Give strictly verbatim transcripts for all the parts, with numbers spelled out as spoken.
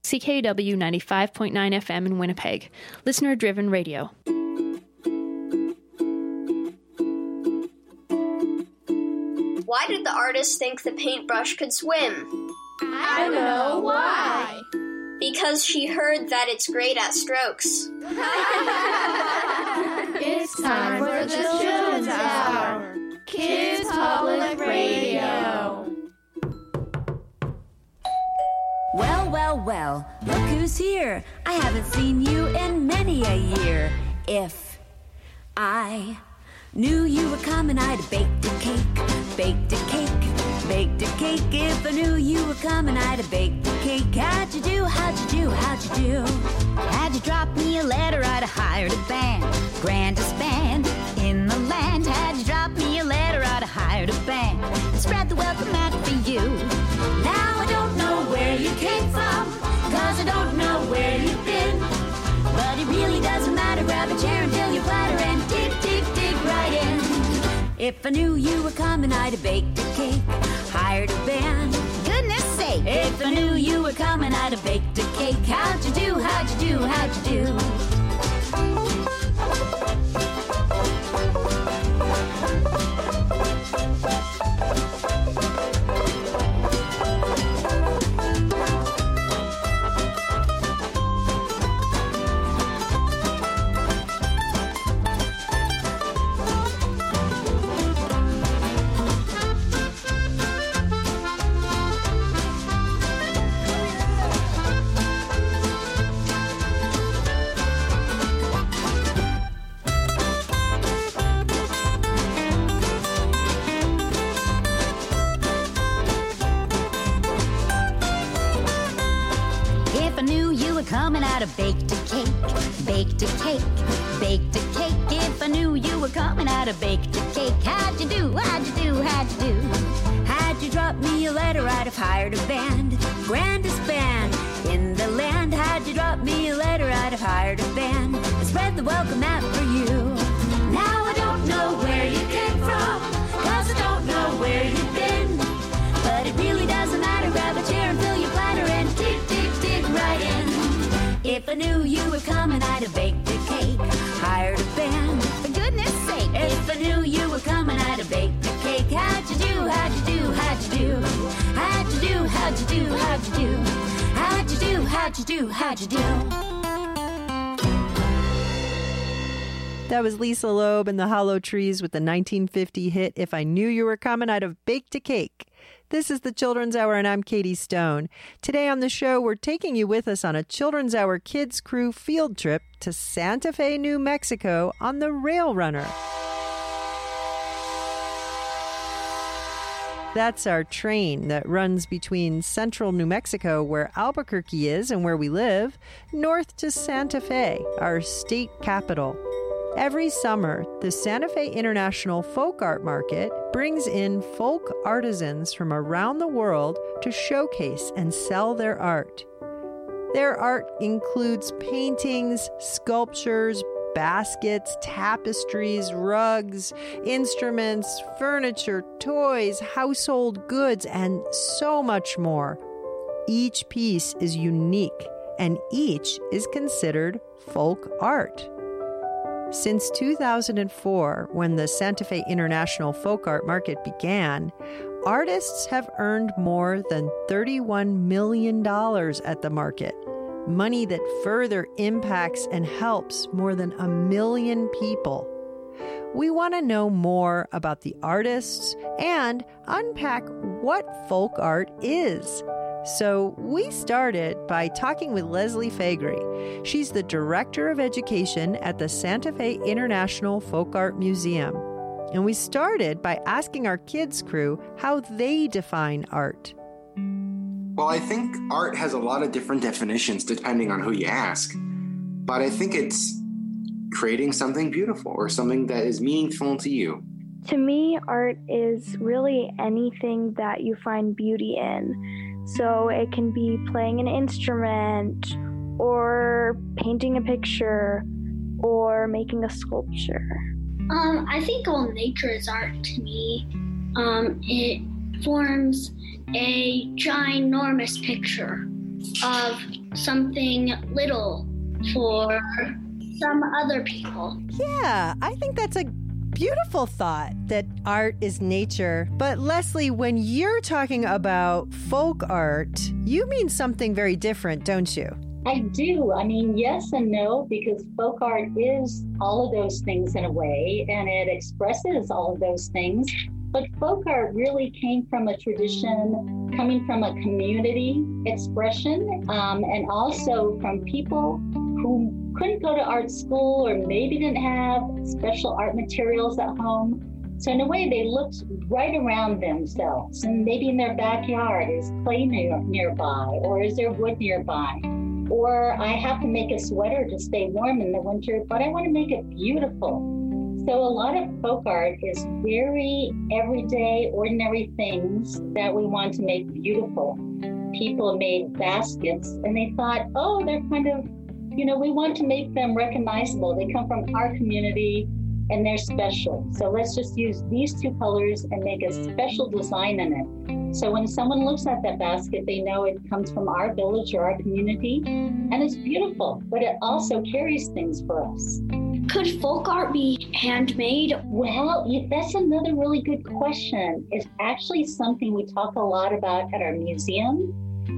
C K W ninety-five point nine F M in Winnipeg, listener-driven radio. Why did the artist think the paintbrush could swim? I don't know. Why? Because she heard that it's great at strokes. It's time for the Children's Hour. Kids Public Radio. Well, well, well, look who's here. I haven't seen you in many a year. If I knew you were coming, I'd have baked a cake, baked a cake, baked a cake. If I knew you were coming, I'd have baked a cake. How'd you do, how'd you do, how'd you do? Had you dropped me a letter, I'd have hired a band, grandest band in the land. Had you dropped me a letter, I'd have hired a band and spread the welcome mat for you. Now I don't know where you came from, cause I don't know where you've been. But it really doesn't matter, grab a chair and fill your platter and dig, dig, dig right in. If I knew you were coming, I'd have baked a cake, hired a band. Goodness sake! If I knew you were coming, I'd have baked a cake. How'd you do, how'd you do, how'd you do? Coming out of baked a cake, baked a cake, baked a cake. If I knew you were coming out of baked a cake, how'd you do, how'd you do, how'd you do? Had you dropped me a letter, I'd have hired a band, grandest band in the land. Had you dropped me a letter, I'd have hired a band and spread the welcome mat for you. Now I don't know where you came from, cause I don't know where you've been. But it really doesn't matter, grab a chair and fill your platter and dig, dig, dig right in. If I knew you were coming, I'd have baked a cake, hired a band. For goodness sake, if I knew you were coming, I'd have baked a cake. How'd you do, how'd you do, how'd you do? How'd you do, how'd you do, how'd you do? How'd you do, how'd you do, how'd you do? That was Lisa Loeb and the Hollow Trees with the nineteen fifty hit, If I Knew You Were Coming, I'd Have Baked a Cake. This is the Children's Hour, and I'm Katie Stone. Today on the show, we're taking you with us on a Children's Hour Kids Crew field trip to Santa Fe, New Mexico on the Rail Runner. That's our train that runs between central New Mexico, where Albuquerque is and where we live, north to Santa Fe, our state capital. Every summer, the Santa Fe International Folk Art Market brings in folk artisans from around the world to showcase and sell their art. Their art includes paintings, sculptures, baskets, tapestries, rugs, instruments, furniture, toys, household goods, and so much more. Each piece is unique, and each is considered folk art. Since two thousand four, when the Santa Fe International Folk Art Market began, artists have earned more than thirty-one million dollars at the market, money that further impacts and helps more than a million people. We want to know more about the artists and unpack what folk art is. So we started by talking with Leslie Faegre. She's the Director of Education at the Santa Fe International Folk Art Museum. And we started by asking our kids crew how they define art. Well, I think art has a lot of different definitions depending on who you ask. But I think it's creating something beautiful or something that is meaningful to you. To me, art is really anything that you find beauty in. So it can be playing an instrument or painting a picture or making a sculpture. Um, I think all nature is art to me. Um, it forms a ginormous picture. of something little for some other people. Yeah, I think that's a beautiful thought that art is nature. But Leslie, when you're talking about folk art, you mean something very different, don't you? I do. I mean, yes and no, because folk art is all of those things in a way, and it expresses all of those things. But folk art really came from a tradition, coming from a community expression, um, and also from people who couldn't go to art school or maybe didn't have special art materials at home. So in a way, they looked right around themselves, and maybe in their backyard is clay near, nearby, or is there wood nearby? Or I have to make a sweater to stay warm in the winter, but I want to make it beautiful. So a lot of folk art is very everyday, ordinary things that we want to make beautiful. People made baskets and they thought, oh, they're kind of, you know, we want to make them recognizable. They come from our community and they're special. So let's just use these two colors and make a special design in it. So when someone looks at that basket, they know it comes from our village or our community, and it's beautiful, but it also carries things for us. Could folk art be handmade? Well, that's another really good question. It's actually something we talk a lot about at our museum,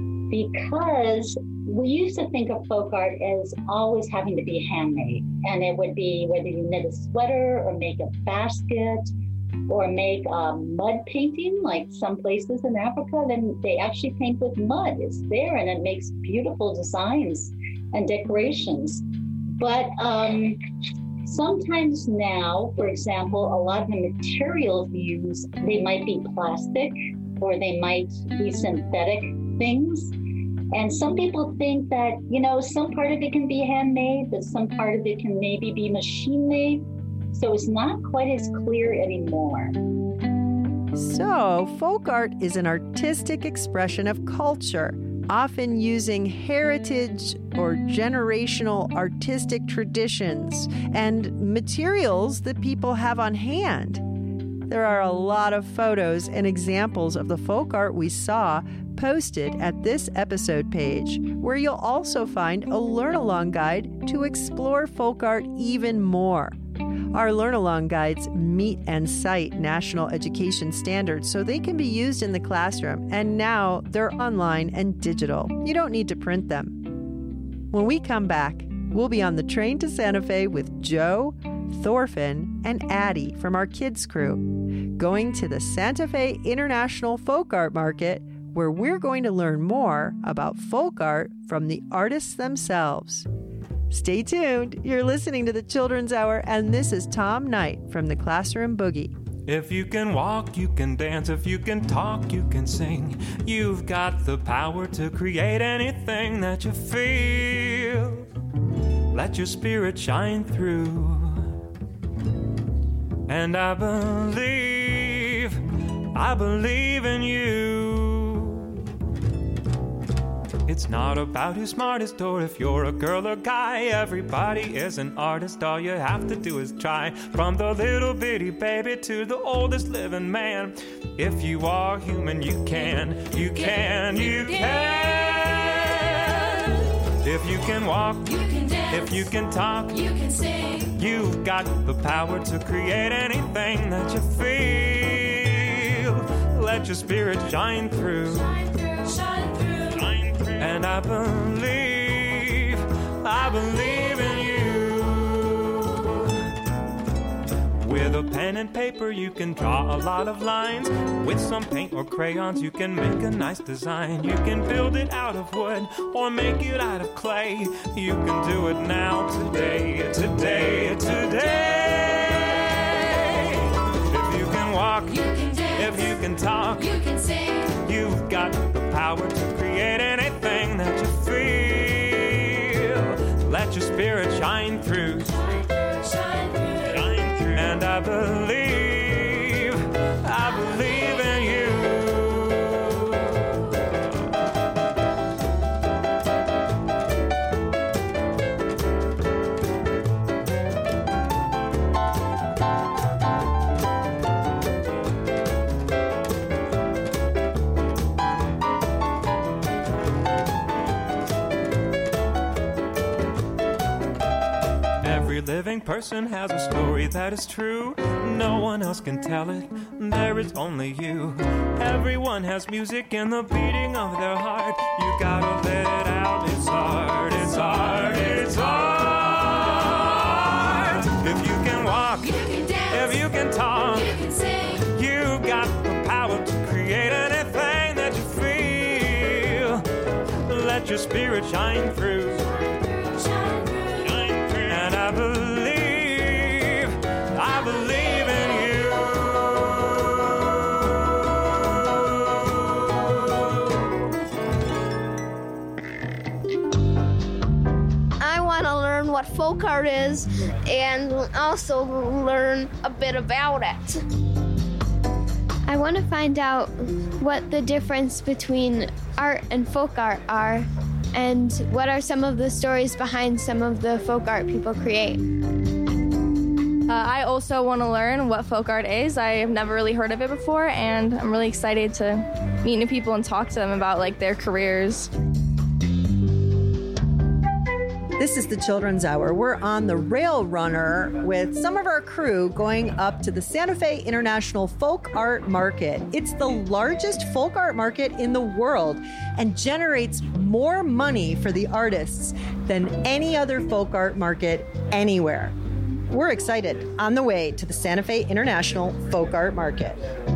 because we used to think of folk art as always having to be handmade. And it would be whether you knit a sweater or make a basket or make a mud painting, like some places in Africa, then they actually paint with mud. It's there and it makes beautiful designs and decorations. But um, sometimes now, for example, a lot of the materials used, they might be plastic or they might be synthetic things. And some people think that, you know, some part of it can be handmade, but some part of it can maybe be machine made. So it's not quite as clear anymore. So, folk art is an artistic expression of culture, often using heritage or generational artistic traditions and materials that people have on hand. There are a lot of photos and examples of the folk art we saw posted at this episode page, where you'll also find a learn-along guide to explore folk art even more. Our learn-along guides meet and cite national education standards so they can be used in the classroom, and now they're online and digital. You don't need to print them. When we come back, we'll be on the train to Santa Fe with Joe, Thorfinn, and Addie from our kids crew, going to the Santa Fe International Folk Art Market, where we're going to learn more about folk art from the artists themselves. Stay tuned. You're listening to the Children's Hour, and this is Tom Knight from the Classroom Boogie. If you can walk, you can dance. If you can talk, you can sing. You've got the power to create anything that you feel. Let your spirit shine through. And I believe, I believe in you. It's not about who's smartest or if you're a girl or guy. Everybody is an artist. All you have to do is try. From the little bitty baby to the oldest living man. If you are human, you can, you can, you can. If you can walk, you can dance. If you can talk, you can sing. You've got the power to create anything that you feel. Let your spirit shine through. Shine through, shine through. And I believe, I believe in you. With a pen and paper you can draw a lot of lines. With some paint or crayons you can make a nice design. You can build it out of wood or make it out of clay. You can do it now, today, today, today. If you can walk, you can dance. If you can talk, you can sing. You've got the power to create anything that you feel. Let your spirit shine through. Shine through, shine through, shine through. And I believe, I believe in you. living person has a story that is true. No one else can tell it, there is only you. Everyone has music in the beating of their heart. You gotta let it out, it's art, it's art, it's art. If you can walk, you can dance, if you can talk, you can sing. You got the power to create anything that you feel. Let your spirit shine through. And I believe, I believe in you. I want to learn what folk art is and also learn a bit about it. I want to find out what the difference between art and folk art are, and what are some of the stories behind some of the folk art people create. Uh, I also want to learn what folk art is. I have never really heard of it before, and I'm really excited to meet new people and talk to them about like their careers. This is the Children's Hour. We're on the Rail Runner with some of our crew going up to the Santa Fe International Folk Art Market. It's the largest folk art market in the world and generates more money for the artists than any other folk art market anywhere. We're excited. On the way to the Santa Fe International Folk Art Market.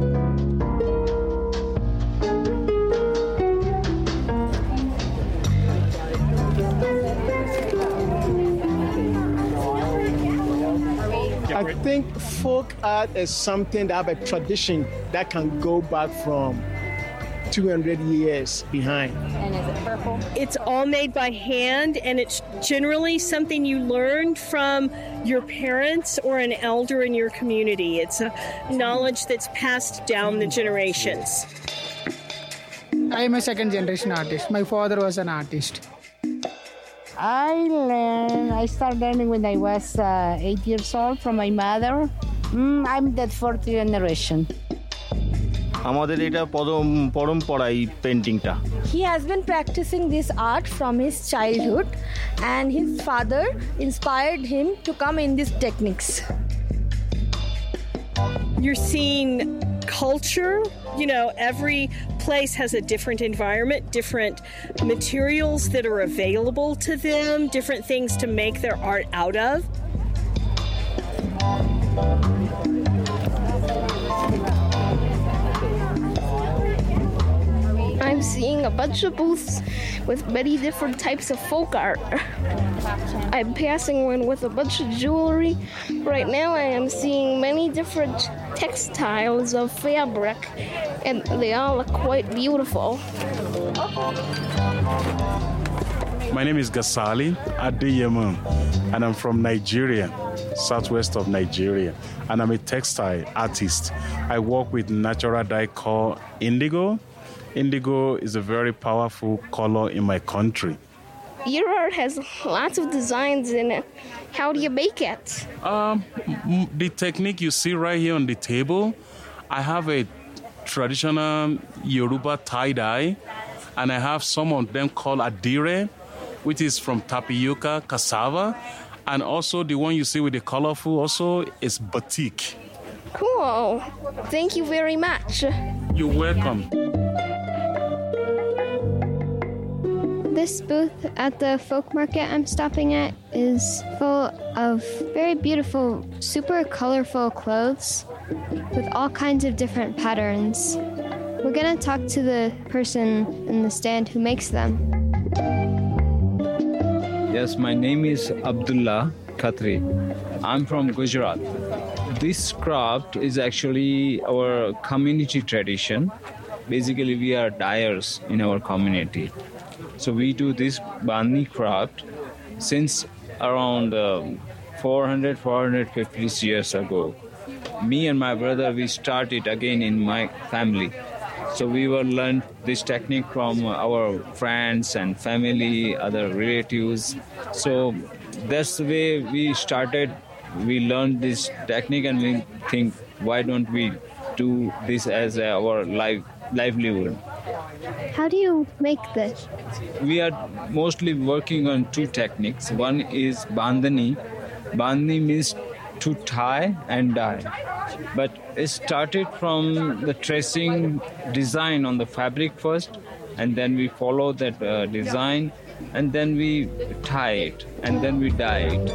I think folk art is something that have a tradition that can go back from two hundred years behind. And is it purple? It's all made by hand, and it's generally something you learned from your parents or an elder in your community. It's a knowledge that's passed down the generations. I am a second generation artist. My father was an artist. I learned, I started learning when I was uh, eight years old from my mother. Mm, I'm the fourth generation. আমাদের এটা পরম্পরা এই পেইন্টিংটা। He has been practicing this art from his childhood, and his father inspired him to come in these techniques. You're seeing culture. You know, every place has a different environment, different materials that are available to them, different things to make their art out of. I'm seeing a bunch of booths with many different types of folk art. I'm passing one with a bunch of jewelry. Right now I am seeing many different textiles of fabric, and they all look quite beautiful. My name is Gasali Adeyemo, and I'm from Nigeria, southwest of Nigeria, and I'm a textile artist. I work with natural dye called indigo. Indigo is a very powerful color in my country. Your art has lots of designs in it. How do you make it? Um, the technique you see right here on the table, I have a traditional Yoruba tie-dye, and I have some of them called adire, which is from tapioca, cassava, and also the one you see with the colorful also is batik. Cool. Thank you very much. You're welcome. This booth at the folk market I'm stopping at is full of very beautiful, super colorful clothes with all kinds of different patterns. We're going to talk to the person in the stand who makes them. Yes, my name is Abdullah Khatri. I'm from Gujarat. This craft is actually our community tradition. Basically, we are dyers in our community. So we do this Bani craft since around uh, four hundred, four hundred fifty years ago. Me and my brother, we started again in my family. So we were learned this technique from our friends and family, other relatives. So that's the way we started. We learned this technique and we think, why don't we do this as our life, livelihood? How do you make this? We are mostly working on two techniques. One is bandhani, Bandhni means to tie and dye. But it started from the tracing design on the fabric first, and then we follow that uh, design, and then we tie it, and then we dye it.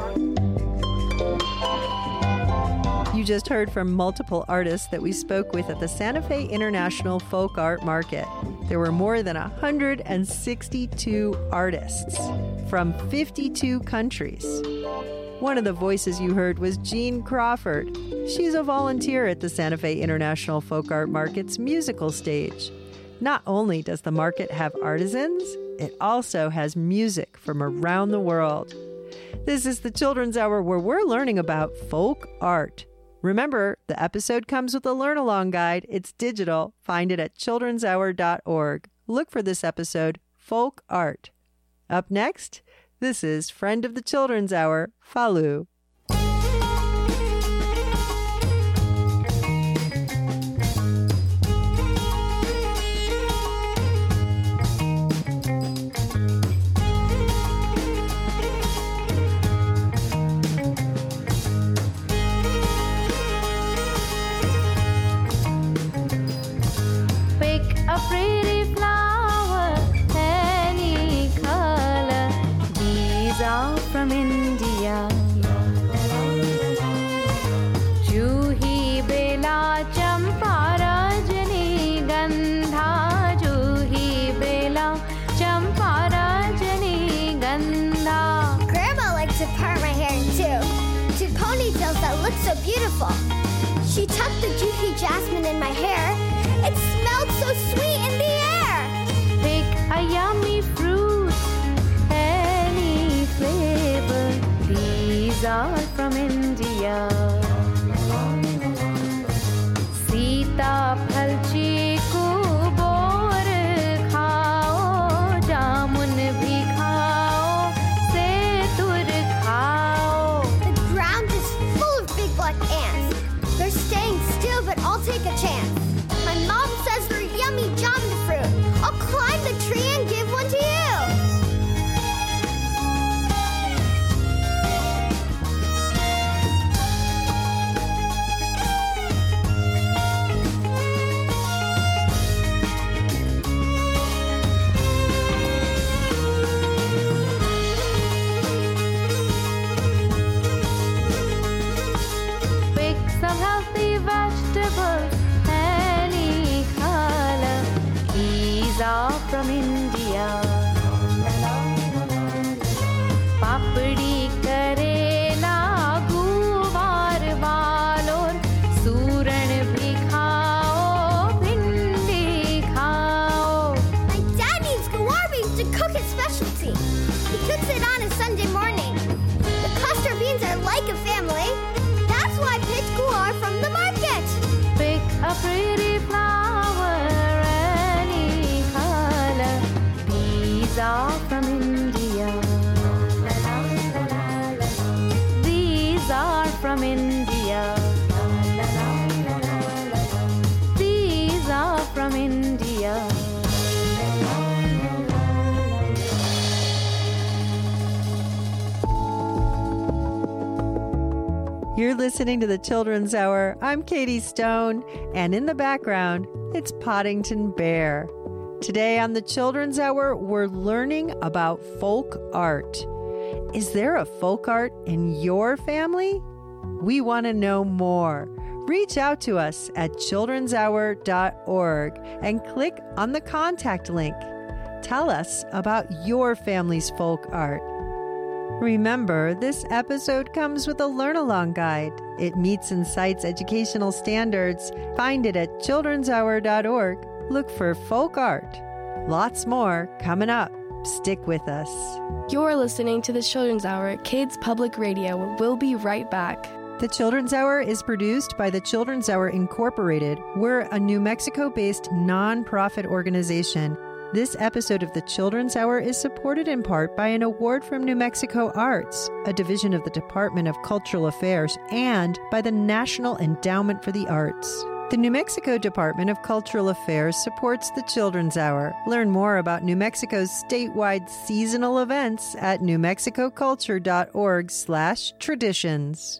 You just heard from multiple artists that we spoke with at the Santa Fe International Folk Art Market. There were more than one hundred sixty-two artists from fifty-two countries. One of the voices you heard was Jean Crawford. She's a volunteer at the Santa Fe International Folk Art Market's musical stage. Not only does the market have artisans, it also has music from around the world. This is the Children's Hour, where we're learning about folk art. Remember, the episode comes with a learn-along guide. It's digital. Find it at children's hour dot org. Look for this episode, Folk Art. Up next, this is friend of the Children's Hour, Falu. A pretty flower, any color. These are from India. Juhi bela champa rajani gandha. Juhi bela champa rajani gandha. Grandma likes to part my hair too, to ponytails that look so beautiful. She tucked the juhi jasmine in my hair. It smelled so sweet in the air. Pick a yummy fruit, any flavor. These are from India. Sita phal chiku bor khao, jamun bhi khao, setur khao. The ground is full of big black ants. They're staying still, but I'll take a chance. My mom says they're yummy jamun fruit. I'll climb the tree and give one to you. Pick some healthy vegetables. These are from India. Papdi, karela, guvar, valor, suran bhi khao, bhindi khao. My dad needs guar beans to cook his specialty. He cooks it on a Sunday morning. The cluster beans are like a family. That's why I picked guar from the market. Pick a pretty flower. These are from India. These are from India. These are from India. You're listening to the Children's Hour. I'm Katie Stone, and in the background, it's Poddington Bear. Today on the Children's Hour, we're learning about folk art. Is there a folk art in your family? We want to know more. Reach out to us at children's hour dot org and click on the contact link. Tell us about your family's folk art. Remember, this episode comes with a learn-along guide. It meets and cites educational standards. Find it at children's hour dot org. Look for folk art. Lots more coming up. Stick with us. You're listening to the Children's Hour at Kids Public Radio. We'll be right back. The Children's Hour is produced by the Children's Hour Incorporated. We're a New Mexico-based nonprofit organization. This episode of the Children's Hour is supported in part by an award from New Mexico Arts, a division of the Department of Cultural Affairs, and by the National Endowment for the Arts. The New Mexico Department of Cultural Affairs supports the Children's Hour. Learn more about New Mexico's statewide seasonal events at newmexicoculture.org slash traditions.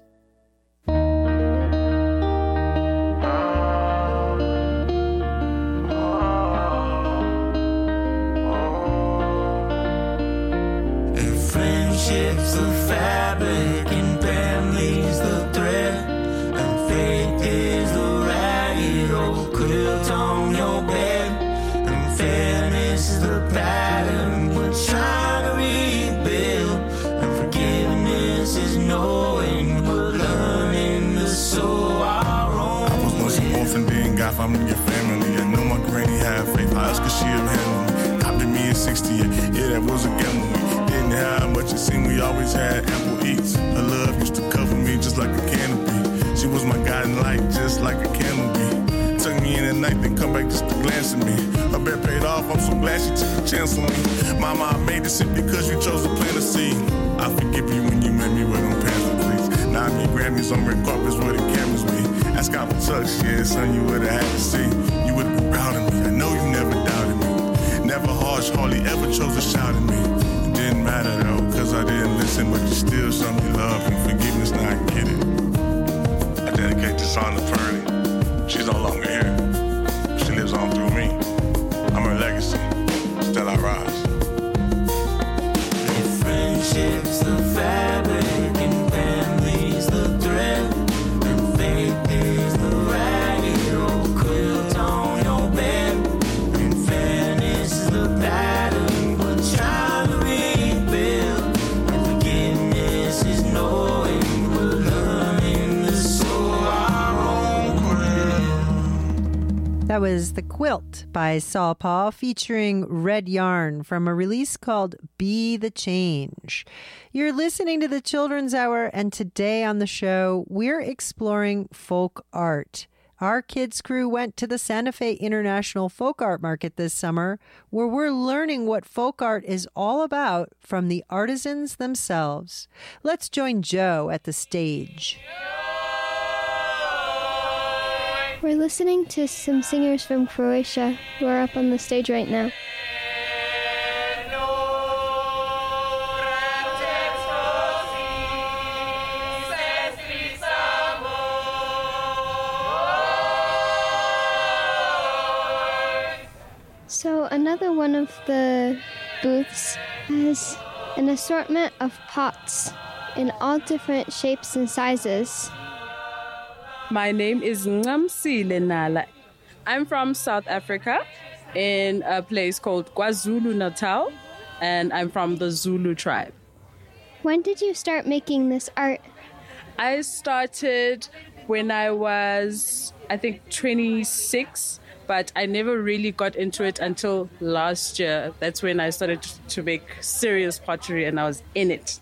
Friendships the fabric and families the thread, and faith is the ragged old quilt on your bed, and fairness is the pattern we're trying to rebuild, and forgiveness is knowing we're learning to sew our own. I was once an orphan, then got from your family. I know my granny had faith. How else could she have handled me? Copped me in sixty-eight, yeah, that was a gamble. How much it seemed we always had ample eats. Her love used to cover me just like a canopy. She was my guiding light, just like a candle bee. Took me in at night, then come back just to glance at me. Her bet paid off, I'm so glad she took a chance on me. Mama, I made this simply because you chose to plant a seed. I forgive you when you made me wear them pants and pleats. Now I need Grammys on red carpets where the cameras be. Ask out for Chucks, yeah, son, you would've had to see. You would've been proud of me, I know you never doubted me. Never harsh, hardly ever chose to shout at me. Didn't matter though, cause I didn't listen, but you still show me love and forgiveness, now I get it. I dedicate this song to Pearlie. She's no longer here. She lives on through me. I'm her legacy. Still I rise. And friendships the fabric and families the thread, and faith is the ragged old quilt on your bed, and fairness is the pattern we're trying. That was The Quilt by Saul Paul featuring Red Yarn from a release called Be the Change. You're listening to the Children's Hour, and today on the show, we're exploring folk art. Our kids' crew went to the Santa Fe International Folk Art Market this summer, where we're learning what folk art is all about from the artisans themselves. Let's join Joe at the stage. We're listening to some singers from Croatia who are up on the stage right now. So another one of the booths has an assortment of pots in all different shapes and sizes. My name is Ngamsile Nala. I'm from South Africa in a place called KwaZulu-Natal, and I'm from the Zulu tribe. When did you start making this art? I started when I was, I think, twenty-six, but I never really got into it until last year. That's when I started to make serious pottery, and I was in it.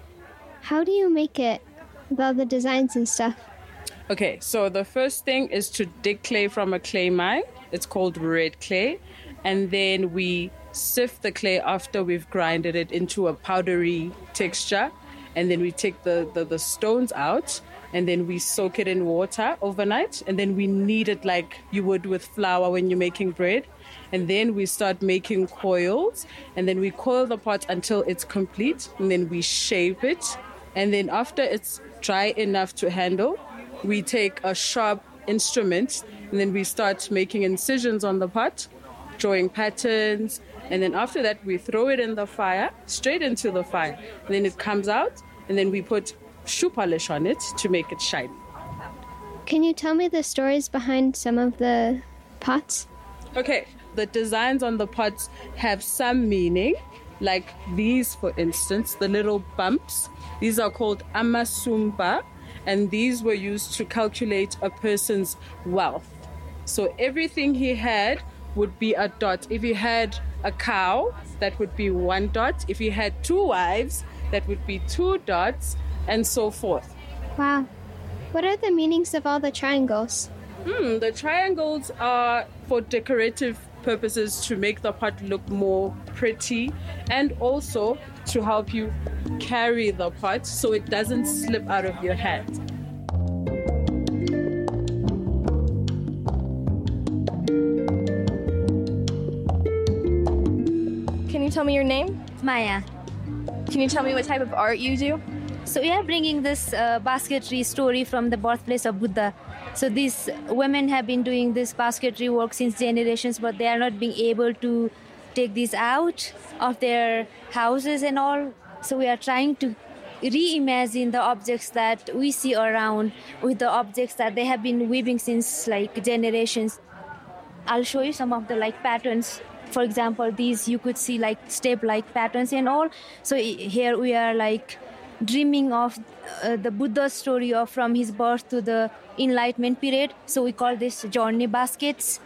How do you make it with all the designs and stuff? Okay, so the first thing is to dig clay from a clay mine. It's called red clay. And then we sift the clay after we've grinded it into a powdery texture. And then we take the, the, the stones out, and then we soak it in water overnight. And then we knead it like you would with flour when you're making bread. And then we start making coils. And then we coil the pot until it's complete. And then we shape it. And then after it's dry enough to handle, we take a sharp instrument, and then we start making incisions on the pot, drawing patterns, and then after that we throw it in the fire, straight into the fire. And then it comes out, and then we put shoe polish on it to make it shiny. Can you tell me the stories behind some of the pots? Okay, the designs on the pots have some meaning, like these, for instance, the little bumps. These are called amasumba. And these were used to calculate a person's wealth. So everything he had would be a dot. If he had a cow, that would be one dot. If he had two wives, that would be two dots, and so forth. Wow. What are the meanings of all the triangles? Hmm, the triangles are for decorative purposes, to make the pot look more pretty, and also to help you carry the pot so it doesn't slip out of your hand. can you tell me your name? Maya. Can you tell me what type of art you do? So we are bringing this uh, basketry story from the birthplace of Buddha. So these women have been doing this basketry work since generations, but they are not being able to take this out of their houses and all. So we are trying to reimagine the objects that we see around with the objects that they have been weaving since like generations. I'll show you some of the like patterns. For example, these you could see like step-like patterns and all. So here we are like dreaming of uh, the Buddha story of from his birth to the Enlightenment period. So we call this journey baskets.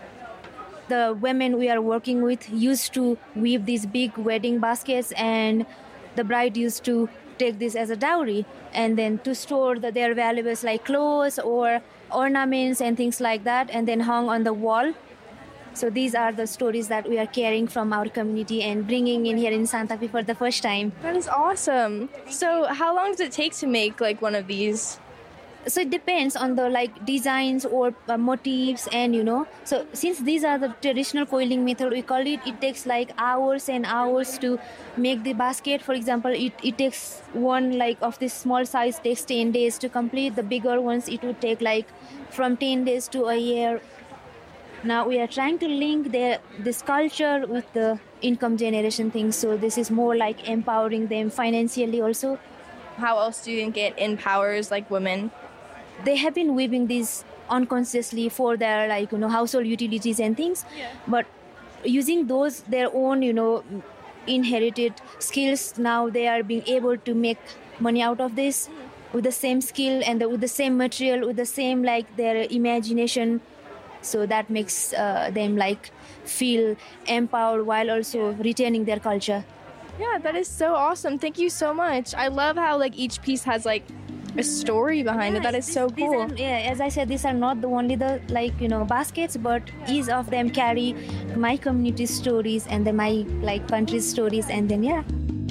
The women we are working with used to weave these big wedding baskets, and the bride used to take this as a dowry and then to store the, their valuables like clothes or ornaments and things like that, and then hung on the wall. So these are the stories that we are carrying from our community and bringing in here in Santa Fe for the first time. That is awesome. So how long does it take to make like one of these? So it depends on the like designs or uh, motifs, and you know, so since these are the traditional coiling method, we call it, it takes like hours and hours to make the basket. For example, it, it takes one like of this small size takes ten days to complete. The bigger ones, it would take like from ten days to a year. Now we are trying to link the, this culture with the income generation thing. So this is more like empowering them financially also. How else do you think it empowers like women? They have been weaving these unconsciously for their like, you know, household utilities and things. Yeah. But using those, their own, you know, inherited skills, now they are being able to make money out of this with the same skill and the, with the same material, with the same like their imagination. So that makes uh, them like feel empowered while also retaining their culture. Yeah, that is so awesome. Thank you so much. I love how like each piece has like a story behind yeah, it. That is this, so cool. Are, yeah, as I said, these are not the only the like you know baskets, but each of them carry my community's stories and then my like country's stories, and then yeah.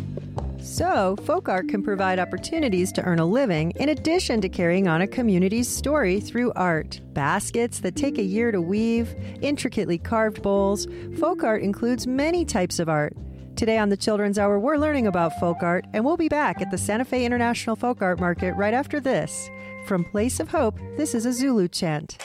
So, folk art can provide opportunities to earn a living in addition to carrying on a community's story through art. Baskets that take a year to weave, intricately carved bowls. Folk art includes many types of art. Today on the Children's Hour, we're learning about folk art, and we'll be back at the Santa Fe International Folk Art Market right after this. From Place of Hope, this is a Zulu chant.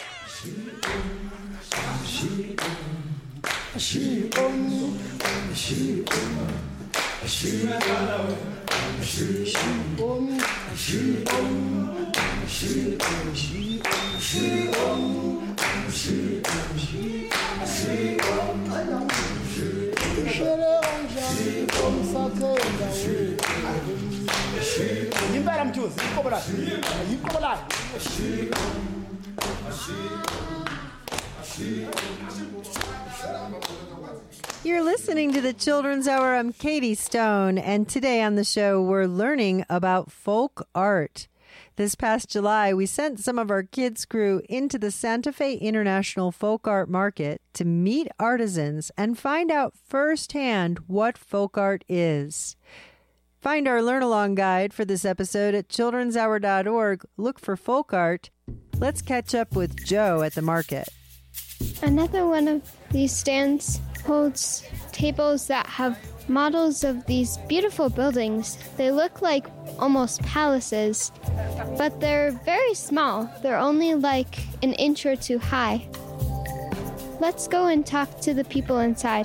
You're listening to the Children's Hour. I'm Katie Stone, and today on the show we're learning about folk art. This past July, we sent some of our kids' crew into the Santa Fe International Folk Art Market to meet artisans and find out firsthand what folk art is. Find our learn-along guide for this episode at children's hour dot org. Look for folk art. Let's catch up with Joe at the market. Another one of these stands holds tables that have models of these beautiful buildings. They look like almost palaces, but they're very small. They're only like an inch or two high. Let's go and talk to the people inside.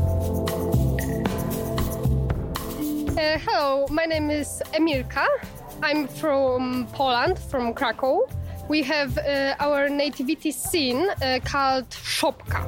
Uh, hello, my name is Emilka. I'm from Poland, from Krakow. We have uh, our nativity scene uh, called Szopka.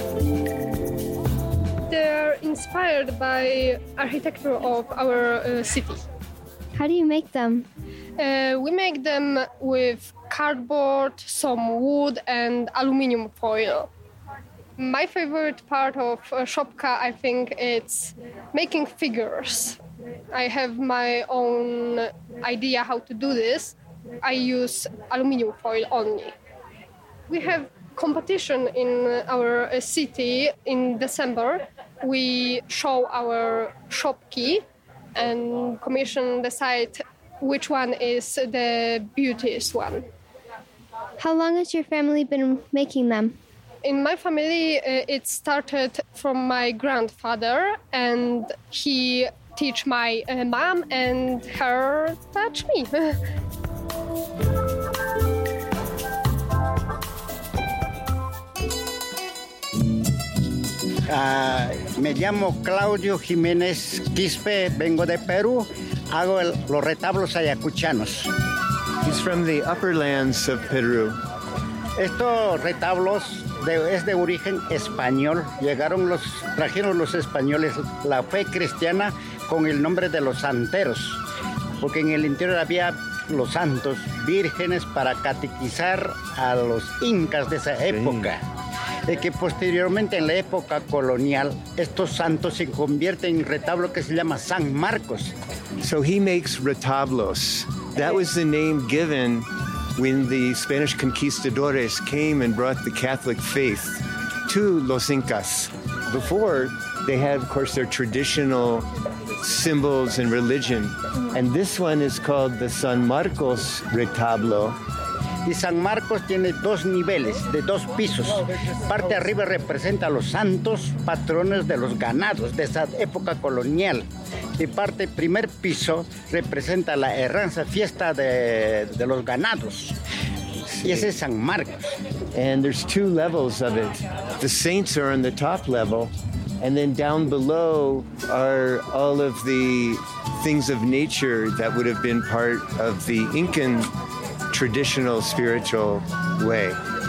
They're inspired by architecture of our uh, city. How do you make them? Uh, we make them with cardboard, some wood, and aluminium foil. My favorite part of uh, Szopka, I think, it's making figures. I have my own idea how to do this. I use aluminium foil only. We have competition in our uh, city in December. We show our Szopki and commission decide which one is the beauteous one. How long has your family been making them? In my family, uh, it started from my grandfather, and he teach my uh, mom, and her touch me. Uh, me llamo Claudio Jiménez Quispe, vengo de Perú, hago el, los retablos ayacuchanos. He's from the upper lands of Peru. Estos retablos de, es de origen español. Llegaron los, trajeron los españoles la fe cristiana con el nombre de los santeros, porque en el interior había los santos vírgenes para catequizar a los incas de esa época. Sí. Y que posteriormente en la época colonial estos santos se convierten en retablo que se llama San Marcos. So he makes retablos. That was the name given when the Spanish conquistadores came and brought the Catholic faith to los Incas. Before, they had, of course, their traditional symbols and religion. And this one is called the San Marcos retablo. Y San Marcos tiene dos niveles, de dos pisos. Parte arriba representa a los santos patrones de los ganados de esa época colonial. Y parte primer piso representa la herranza, fiesta de, de los ganados. Y ese es San Marcos. And there's two levels of it. The saints are on the top level, and then down below are all of the things of nature that would have been part of the Incan traditional spiritual way.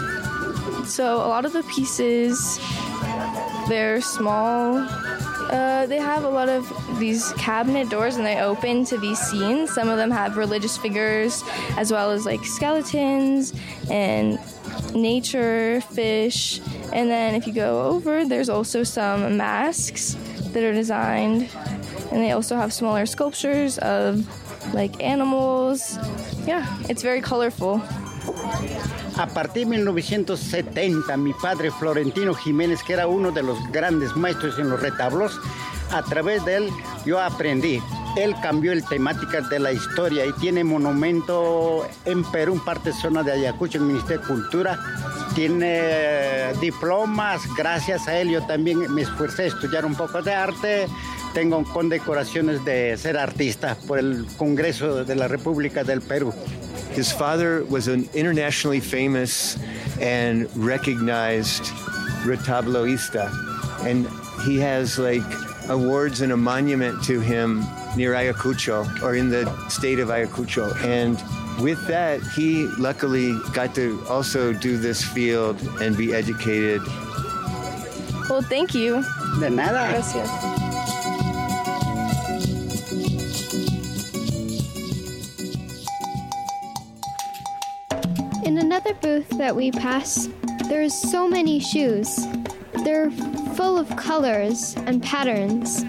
So a lot of the pieces, they're small. Uh, they have a lot of these cabinet doors and they open to these scenes. Some of them have religious figures as well as like skeletons and nature, fish. And then if you go over, there's also some masks that are designed. And they also have smaller sculptures of like animals. Yeah, it's very colorful. A partir de mil novecientos setenta, mi padre Florentino Jiménez, que era uno de los grandes maestros en los retablos, a través de él yo aprendí. Él cambió el temática de la historia y tiene monumento en Perú, en parte zona de Ayacucho, el Ministerio de Cultura. Tiene diplomas, gracias a él yo también me esforcé a estudiar un poco de arte. Tengo condecoraciones de ser artista por el Congreso de la República del Perú. His father was an internationally famous and recognized retabloista, and he has like awards and a monument to him near Ayacucho, or in the state of Ayacucho. And with that, he luckily got to also do this field and be educated. Well, thank you. De nada. Gracias. In another booth that we pass, there's so many shoes. They're full of colors and patterns.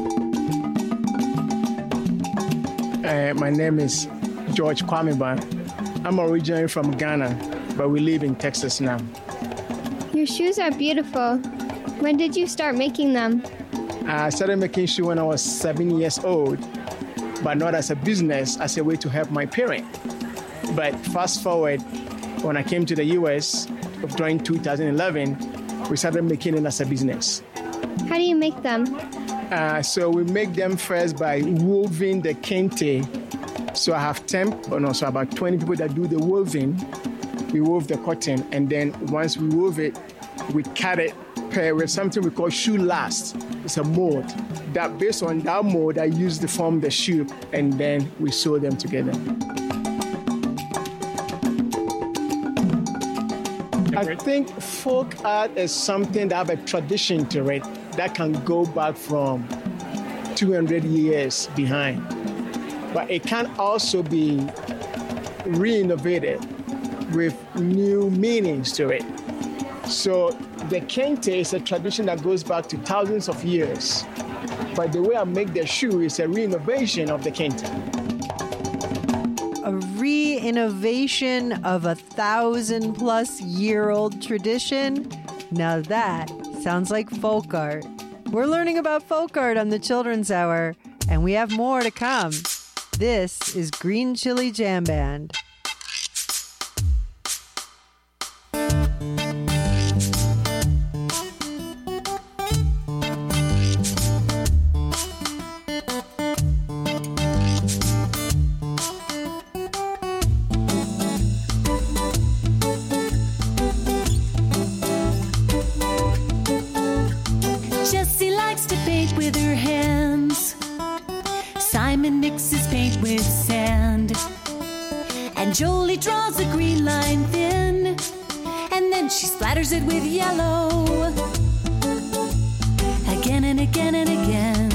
Uh, my name is George Kwame. I'm originally from Ghana, but we live in Texas now. Your shoes are beautiful. When did you start making them? I started making shoes when I was seven years old, but not as a business, as a way to help my parents. But fast forward, when I came to the U S during two thousand eleven, we started making it as a business. How do you make them? Uh, so we make them first by woven the kente. So I have ten, but no, so about twenty people that do the woven. We wove the cotton, and then once we wove it, we cut it per with something we call shoe last. It's a mold. That based on that mold, I use to form the shoe, and then we sew them together. I think folk art is something that have a tradition to it that can go back from two hundred years behind. But it can also be re-innovated with new meanings to it. So the kente is a tradition that goes back to thousands of years. But the way I make the shoe is a re-innovation of the kente. A re-innovation of a thousand plus year old tradition? Now that sounds like folk art. We're learning about folk art on the Children's Hour, and we have more to come. This is Green Chili Jam Band. with sand. And Jolie draws a green line thin, and then she splatters it with yellow. Again and again and again.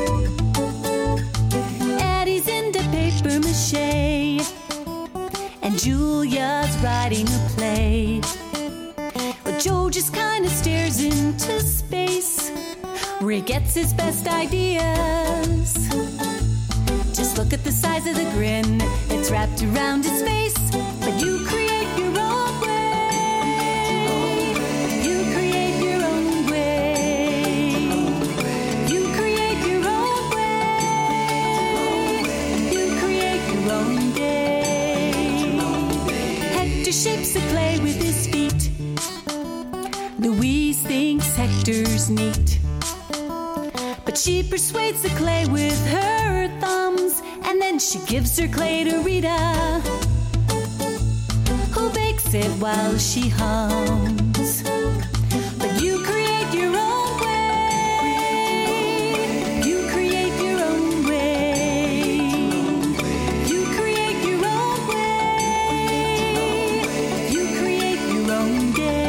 Eddie's into paper mache, and Julia's writing a play. But Joe just kind of stares into space, where he gets his best ideas. Just look at the size of the grin, it's wrapped around his face. But you create your own way. You create your own way. You create your own way. You create your own day. Hector shapes the clay with his feet. Louise thinks Hector's neat, but she persuades the clay with her thumbs, and then she gives her clay to Rita, who bakes it while she hums. But you create your own way. You create your own way. You create your own way. You create your own day.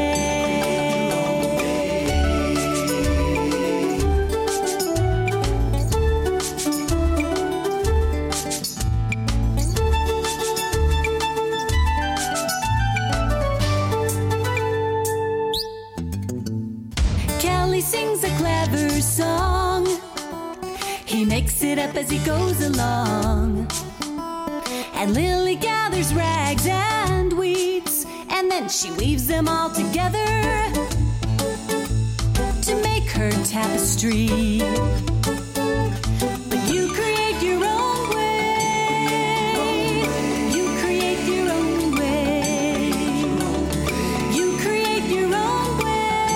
Sings a clever song. He makes it up as he goes along. And Lily gathers rags and weeds, and then she weaves them all together to make her tapestry. But you create your own way. You create your own way. You create your own way.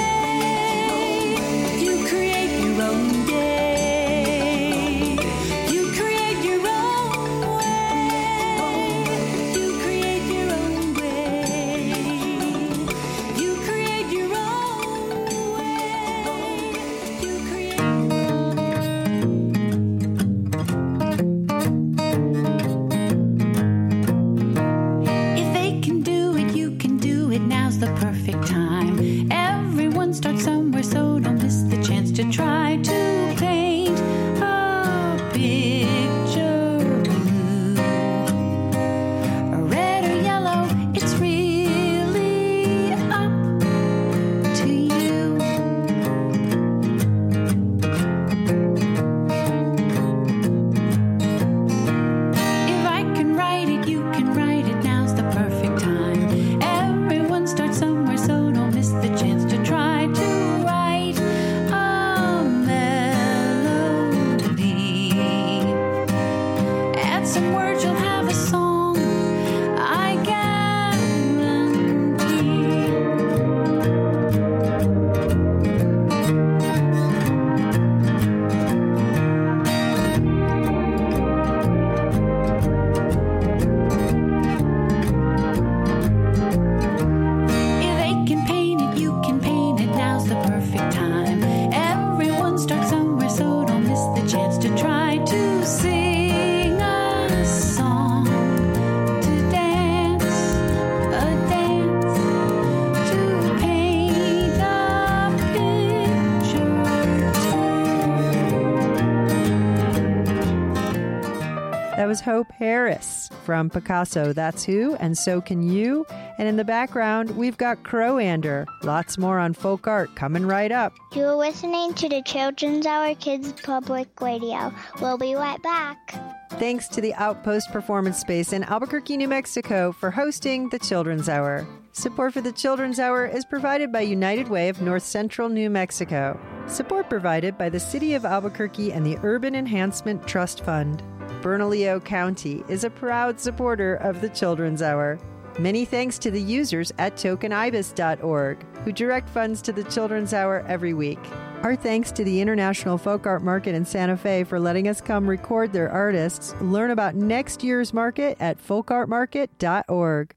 That was Hope Harris from Picasso, That's Who, and So Can You. And in the background, we've got Crowander. Lots more on folk art coming right up. You're listening to the Children's Hour Kids Public Radio. We'll be right back. Thanks to the Outpost Performance Space in Albuquerque, New Mexico for hosting the Children's Hour. Support for the Children's Hour is provided by United Way of North Central New Mexico. Support provided by the City of Albuquerque and the Urban Enhancement Trust Fund. Bernalillo County is a proud supporter of the Children's Hour. Many thanks to the users at token ibis dot org, who direct funds to the Children's Hour every week. Our thanks to the International Folk Art Market in Santa Fe for letting us come record their artists. Learn about next year's market at folk art market dot org.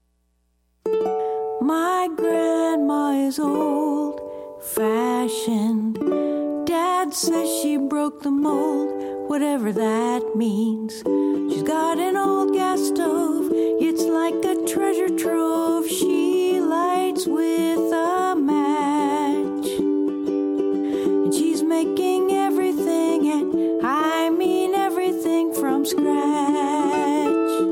My grandma is old-fashioned. Dad says she broke the mold whatever that means. She's got an old gas stove, it's like a treasure trove. She lights with a match, and she's making everything, and I mean everything, from scratch.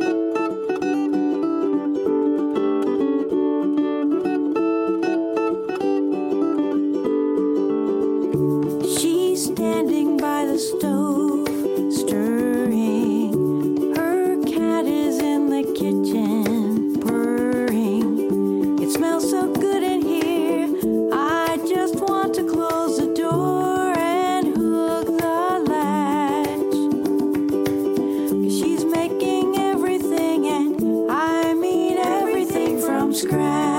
She's standing by the stove, stirring. Her cat is in the kitchen, purring. It smells so good in here, I just want to close the door and hook the latch. 'Cause she's making everything, and I mean everything, from scratch.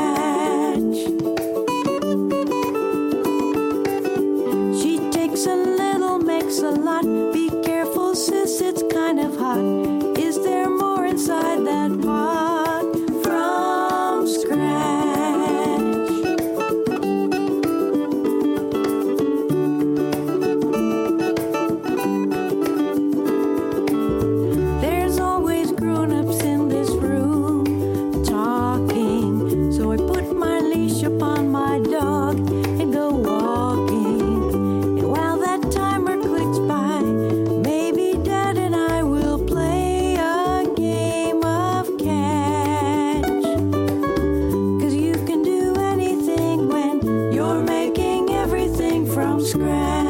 She takes a little, makes a lot. Be careful, sis, it's kind of hot. Is there more inside that pot? From scratch. There's always grown-ups in this room talking, so I put my leash upon my dog and go walking. And while that timer clicks by, maybe Dad and I will play a game of catch. 'Cause you can do anything when you're making everything from scratch.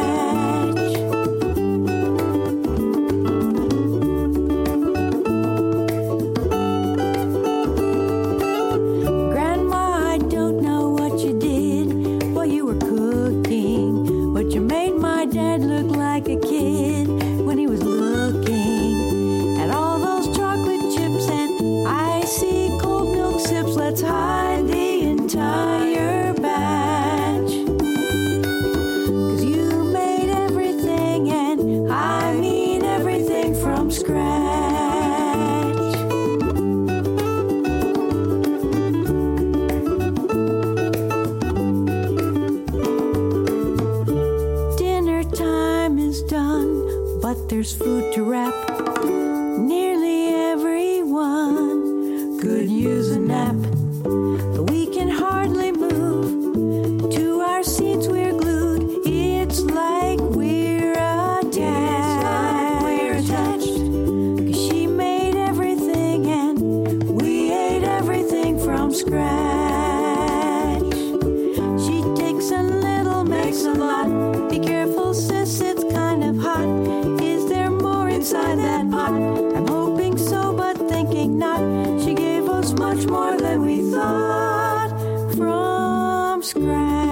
Grandma, I don't know what you did while you were cooking, but you made my dad look like a kid when he was looking at all those chocolate chips and icy cold milk sips. Let's hide the entire batch. 'Cause you made everything, and I mean everything, from scratch. Dinner time is done, but there's food to wrap. Nearly everyone could use a nap, but we can hardly move. To our seats we're glued. It's like we're attached. We're attached. 'Cause she made everything, and we ate everything from scratch. She takes a little, makes a lot. Be careful, sis, it's kind of hot. Is there more inside that pot? I'm hoping so, but thinking not. She gave us much more than we thought, from scratch.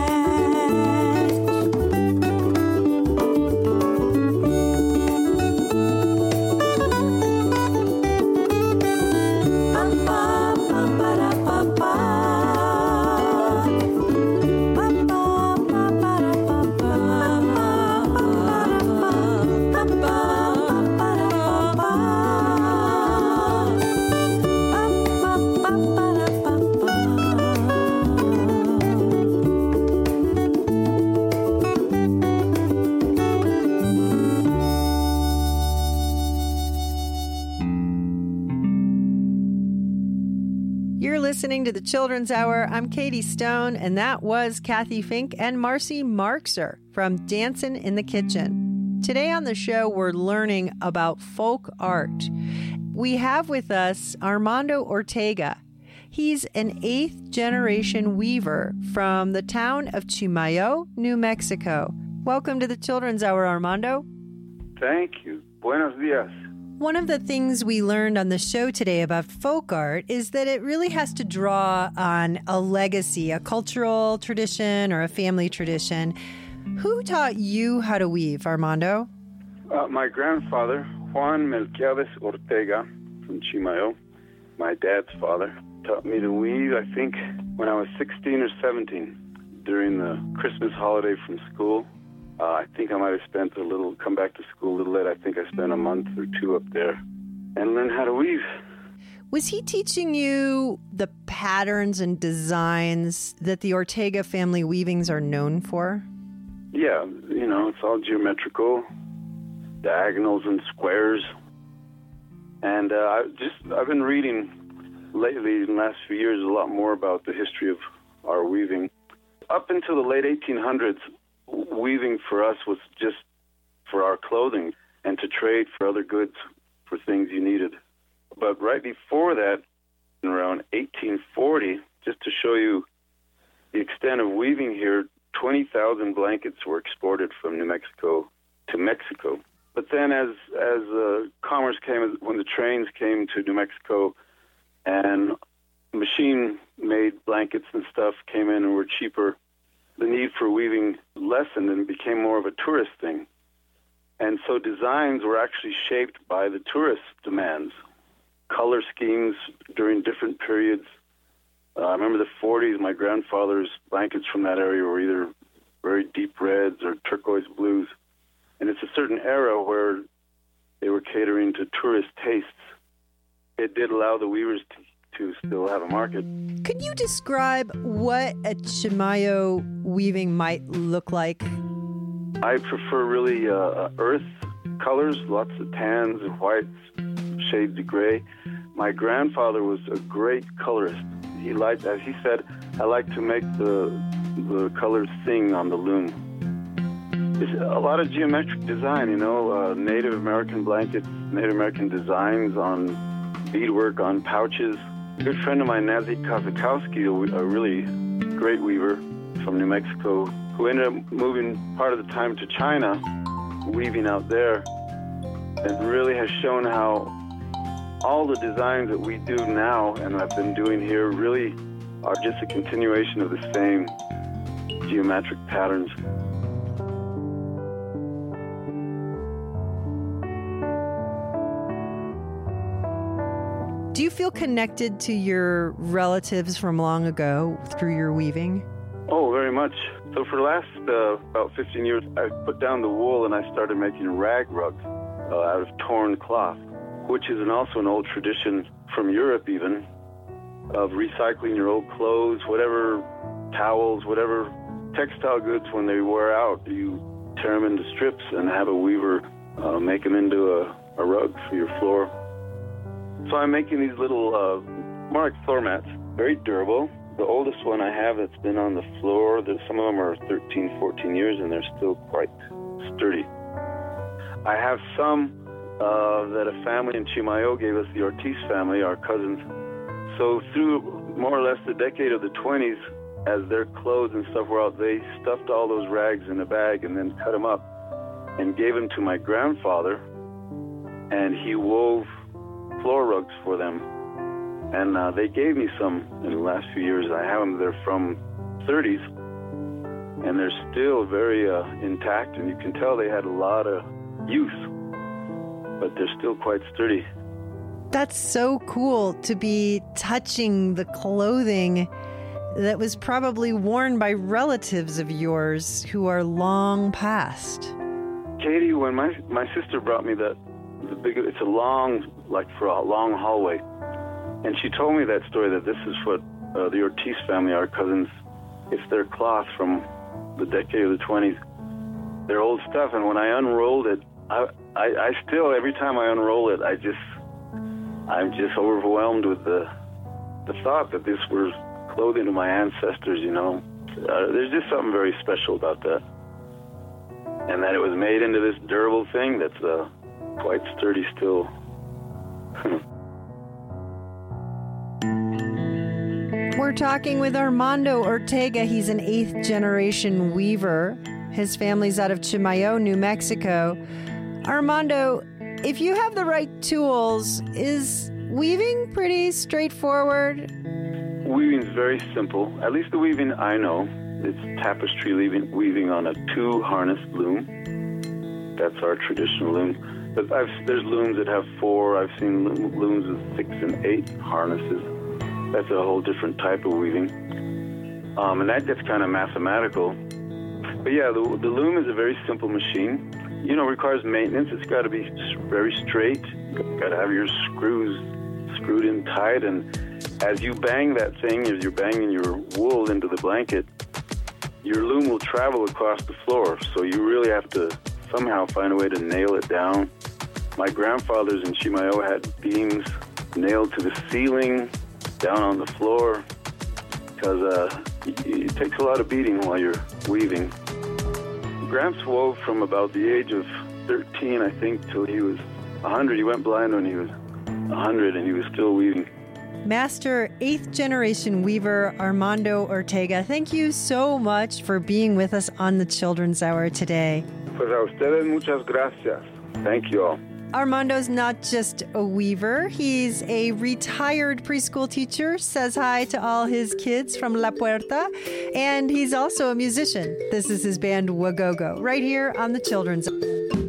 You're listening to the Children's Hour. I'm Katie Stone, and that was Kathy Fink and Marcy Markser from Dancin' in the Kitchen. Today on the show, we're learning about folk art. We have with us Armando Ortega. He's an eighth-generation weaver from the town of Chimayo, New Mexico. Welcome to the Children's Hour, Armando. Thank you. Buenos dias. One of the things we learned on the show today about folk art is that it really has to draw on a legacy, a cultural tradition or a family tradition. Who taught you how to weave, Armando? Uh, my grandfather, Juan Melquiades Ortega from Chimayo, my dad's father, taught me to weave, I think, when I was sixteen or seventeen, during the Christmas holiday from school. Uh, I think I might have spent a little, come back to school a little late. I think I spent a month or two up there and learned how to weave. Was he teaching you the patterns and designs that the Ortega family weavings are known for? Yeah, you know, it's all geometrical. diagonals and squares. And uh, I just I've been reading lately, in the last few years, a lot more about the history of our weaving. Up until the late eighteen hundreds, weaving for us was just for our clothing and to trade for other goods, for things you needed. But right before that, around eighteen forty, just to show you the extent of weaving here, twenty thousand blankets were exported from New Mexico to Mexico. But then as as uh, commerce came, when the trains came to New Mexico and machine-made blankets and stuff came in and were cheaper, the need for weaving lessened and became more of a tourist thing. And so designs were actually shaped by the tourist demands. Color schemes during different periods. Uh, I remember the forties, my grandfather's blankets from that area were either very deep reds or turquoise blues. And it's a certain era where they were catering to tourist tastes. It did allow the weavers to, to still have a market. Could you describe what a Chimayo weaving might look like? I prefer really uh, earth colors, lots of tans and whites, shades of gray. My grandfather was a great colorist. He liked, as he said, I like to make the the colors sing on the loom. It's a lot of geometric design, you know, uh, Native American blankets, Native American designs on beadwork on pouches. A good friend of mine, Nazi Kazakowski, a really great weaver from New Mexico, who ended up moving part of the time to China, weaving out there, and really has shown how all the designs that we do now and I've been doing here really are just a continuation of the same geometric patterns. Do you feel connected to your relatives from long ago through your weaving? Oh, very much. So for the last uh, about fifteen years, I put down the wool and I started making rag rugs uh, out of torn cloth, which is an, also an old tradition from Europe even, of recycling your old clothes, whatever towels, whatever textile goods, when they wear out, you tear them into strips and have a weaver uh, make them into a, a rug for your floor. So I'm making these little uh, more like floor mats, very durable. The oldest one I have that's been on the floor, some of them are thirteen, fourteen years, and they're still quite sturdy. I have some uh, that a family in Chimayo gave us, the Ortiz family, our cousins. So through more or less the decade of the twenties, as their clothes and stuff were out, they stuffed all those rags in a bag and then cut them up and gave them to my grandfather, and he wove floor rugs for them. And uh, they gave me some in the last few years. I have them. They're from thirties, and they're still very uh, intact, and you can tell they had a lot of use, but they're still quite sturdy. That's so cool to be touching the clothing that was probably worn by relatives of yours who are long past. Katie, when my, my sister brought me that, the big, it's a long, like for a long hallway, and she told me that story, that this is what uh, the Ortiz family, our cousins, it's their cloth from the decade of the twenties, their old stuff. And when I unrolled it, I, I, I still, every time I unroll it, I just, I'm just overwhelmed with the, the thought that this was clothing of my ancestors, you know. Uh, there's just something very special about that. And that it was made into this durable thing that's uh, quite sturdy still. We're talking with Armando Ortega. He's an eighth generation weaver. His family's out of Chimayo, New Mexico. Armando, if you have the right tools, is weaving pretty straightforward? Weaving's very simple. At least the weaving I know. It's tapestry weaving, weaving on a two-harness loom. That's our traditional loom. But I've, there's looms that have four. I've seen looms with six and eight harnesses. That's a whole different type of weaving. Um, and that gets kind of mathematical. But yeah, the, the loom is a very simple machine. You know, it requires maintenance. It's got to be very straight. You've got to have your screws screwed in tight. And as you bang that thing, as you're banging your wool into the blanket, your loom will travel across the floor. So you really have to somehow find a way to nail it down. My grandfathers in Chimayo had beams nailed to the ceiling, down on the floor, because uh, it, it takes a lot of beating while you're weaving. Gramps wove from about the age of thirteen, I think, till he was one hundred. He went blind when he was one hundred, and he was still weaving. Master eighth generation weaver Armando Ortega, thank you so much for being with us on the Children's Hour today. Pues a ustedes muchas gracias. Thank you all. Armando's not just a weaver, he's a retired preschool teacher, says hi to all his kids from La Puerta, and he's also a musician. This is his band Wagogo, right here on the Children's Hour.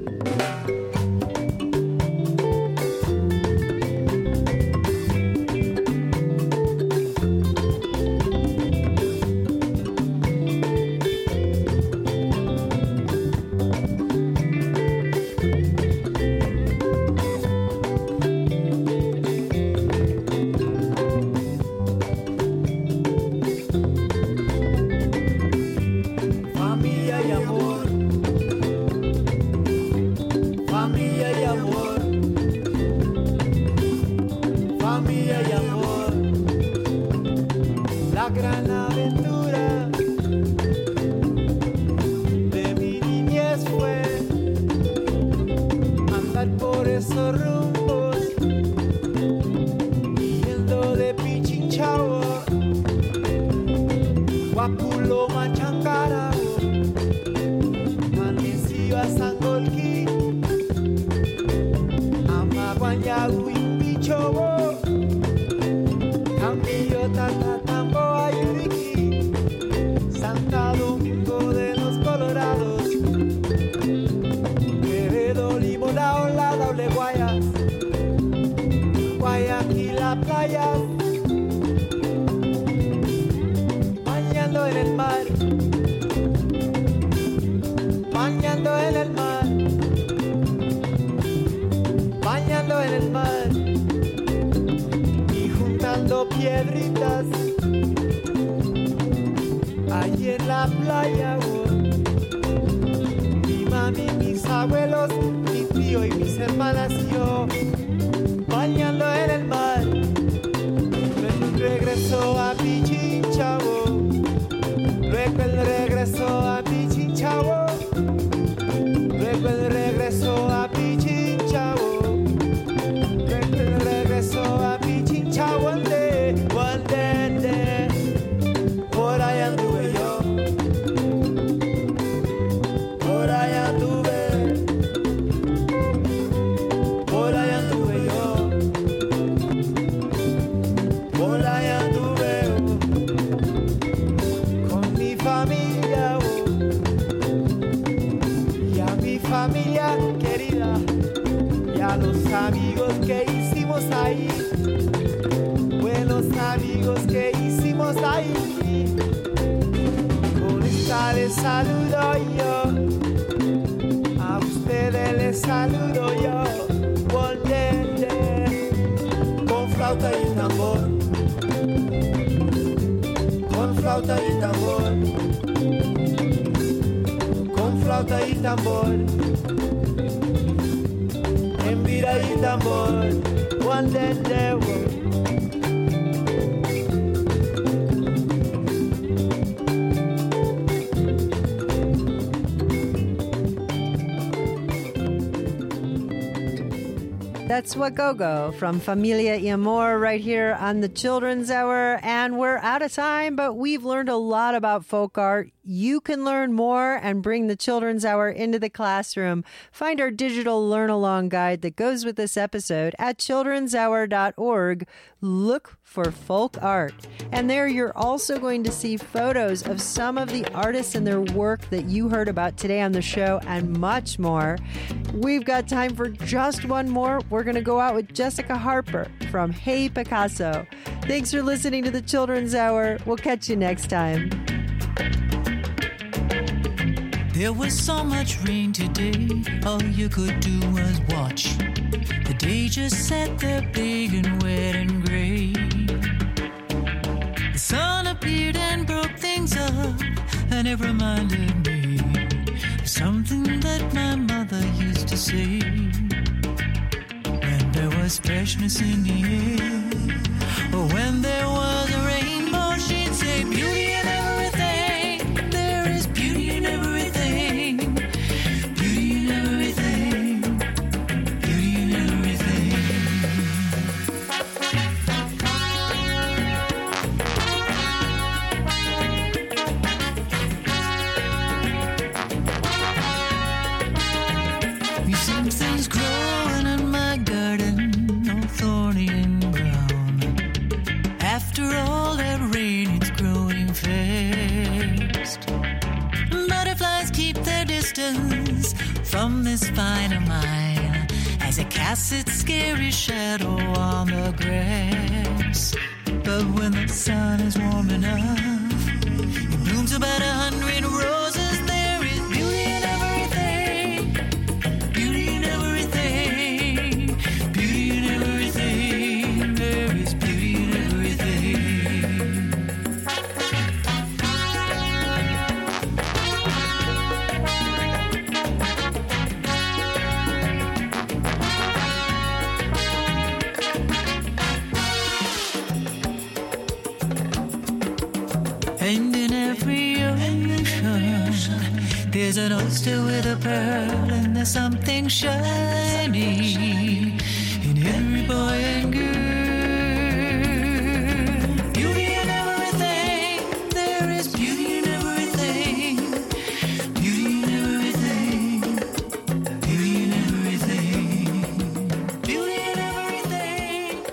Piedritas ahí en la playa, oh. Mi mami, mis abuelos, mi tío y mis hermanas y yo bañando en el mar. Luego regreso a Pichincha, oh. Luego el regreso a Pichincha, oh. Luego el regreso a Pichincha, oh. Luego el regreso a Pichincha, oh. One day, day, por ahí anduve yo, por ahí anduve, por ahí anduve yo, por ahí anduve oh, con mi familia oh, y a mi familia querida y a los amigos que hicimos ahí. Buenos amigos que hicimos ahí, con esta les saludo yo, a ustedes les saludo yo, con flauta y tambor, con flauta y tambor, con flauta y tambor, en vida y tambor, one day, day, That's Wagogo from Familia y Amor right here on the Children's Hour. And we're out of time, but we've learned a lot about folk art. You can learn more and bring the Children's Hour into the classroom. Find our digital learn-along guide that goes with this episode at children's hour dot org. Look for folk art. And there you're also going to see photos of some of the artists and their work that you heard about today on the show and much more. We've got time for just one more. We're going to go out with Jessica Harper from Hey Picasso. Thanks for listening to the Children's Hour. We'll catch you next time. There was so much rain today, all you could do was watch. The day just sat there big and wet and gray. The sun appeared and broke things up, and it reminded me Something that my mother used to say when there was freshness in the air, or when there was a rainbow, she'd say, beauty in everything, there is beauty in everything, beauty in everything, beauty in everything. Something's growing in my garden, all thorny and brown. After all that rain, it's growing fast. Butterflies keep their distance from this vine of mine as it casts its scary shadow on the grass. But when the sun is warm enough, it blooms about a hundred roses. There is beauty in everything, beauty in everything, beauty in everything. There is beauty in everything. And in every ocean, there's an oyster with a pearl, and there's something shiny in every boy and girl. Beauty in everything, there is beauty in everything, beauty in everything, beauty in everything, beauty in everything.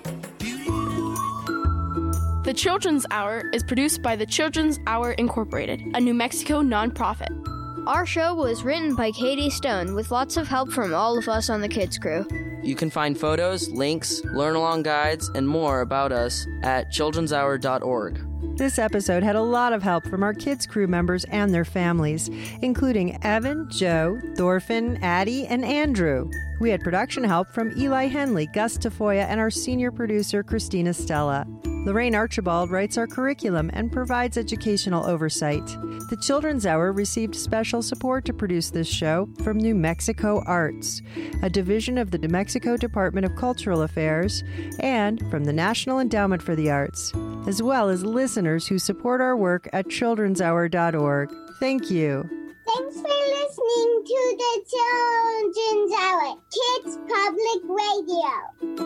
The Children's Hour is produced by the Children's Hour Incorporated, a New Mexico nonprofit. Our show was written by Katie Stone with lots of help from all of us on the kids crew. You can find photos, links, learn-along guides, and more about us at children's hour dot org. This episode had a lot of help from our kids crew members and their families, including Evan, Joe, Thorfinn, Addie, and Andrew. We had production help from Eli Henley, Gus Tafoya, and our senior producer, Christina Stella. Lorraine Archibald writes our curriculum and provides educational oversight. The Children's Hour received special support to produce this show from New Mexico Arts, a division of the New Mexico Department of Cultural Affairs, and from the National Endowment for the Arts, as well as listeners who support our work at children's hour dot org. Thank you. Thanks for listening to the Children's Hour, Kids Public Radio.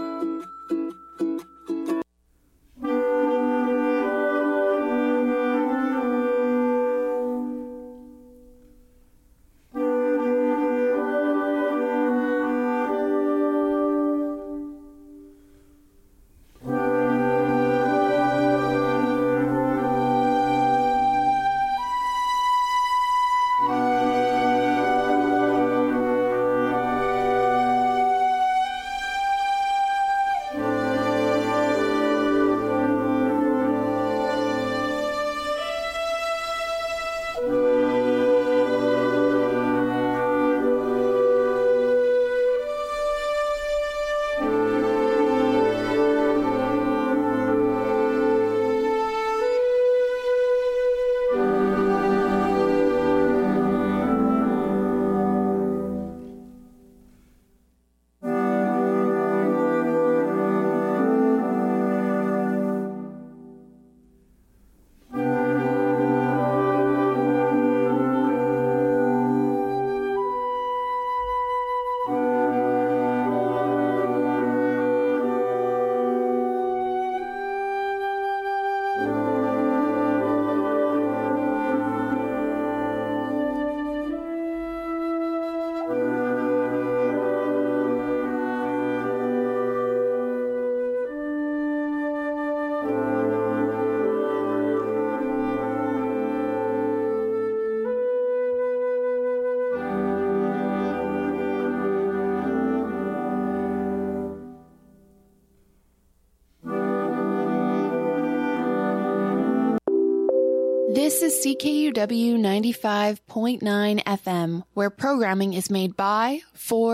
This is C K U W ninety-five point nine F M, where programming is made by, for,